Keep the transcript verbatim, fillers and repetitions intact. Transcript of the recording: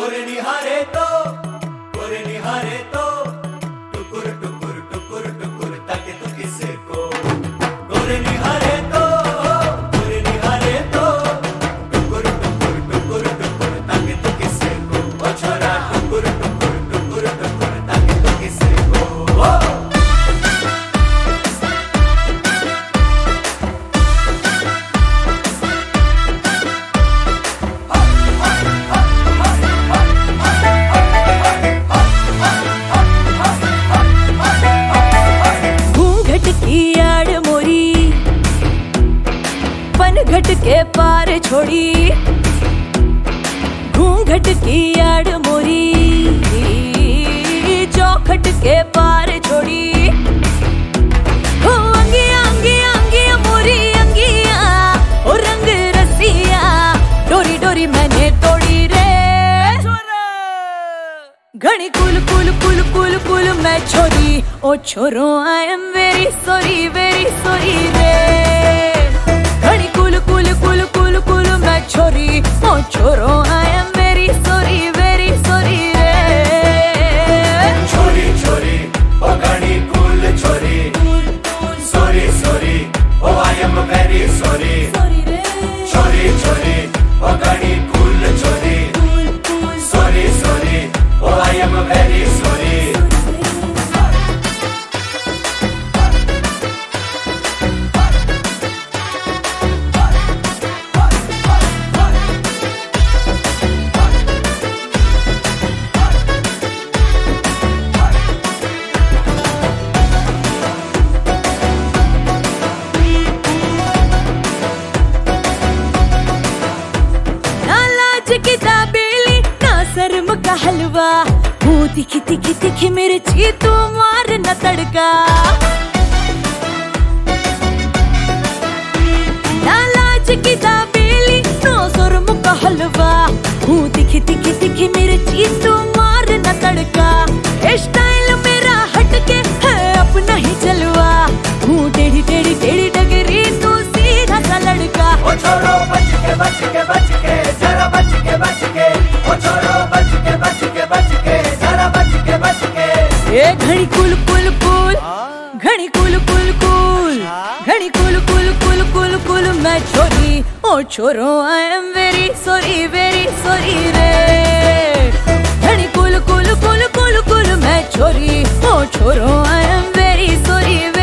गोरे निहारे तो गोरे निहारे तो टुकुर टुकुर टुकुर टुकुर ताके तो किसे को गोरे निहारे तो गोरे निहारे तो टुकुर टुकुर टुकुर टुकुर ताके तो किसे को ओ छोरा टुकुर टुकुर टुकुर टुकुर ताके तो किसे को घट के पार छोड़ी घूंघट की आड़ मोरी चौखट के पार छोड़ी हो अंगिया अंगिया अंगिया मोरी अंगिया ओ रंग रसिया डोरी डोरी मैंने तोड़ी रे घनी कुल कुल कुल कुल कुल मैं छोरी ओ छोरो I am very sorry very sorry रे घनी कुल कुल कुल कुल कुल मैं छोरी ओ छोरो I am very sorry very sorry रे छोरी छोरी ओ घनी कुल छोरी सॉरी सॉरी ओ आई एम वेरी सॉरी छोरी छोरी ओ घनी कुल छोरी सॉरी सॉरी ओ आई एम वेरी सॉरी किताबेली ना शर्म का हलवा हूँ तिखी तिखी तिखी मिर्ची तू मार न तड़का ना लाज किताबेली ना शर्म का हलवा हूँ तिखी तिखी तिखी मिर्ची तू मार न तड़का स्टाइल मेरा हटके है अपना ही चलवा हूँ टेढ़ी टेढ़ी टेढ़ी डगरी तू सीधा सा लड़का ओ छोरो बच के बच के बच के जरा बच के बच के ओ छोरो बच के बच के बच के जरा बच के बच के ए घड़ी कुल कुल कुल घड़ी कुल कुल कुल घड़ी कुल कुल कुल कुल कुल मैं छोरी ओ छोरो I am very sorry very sorry रे घड़ी कुल कुल कुल कुल कुल मैं छोरी ओ छोरो आई एम वेरी सॉरी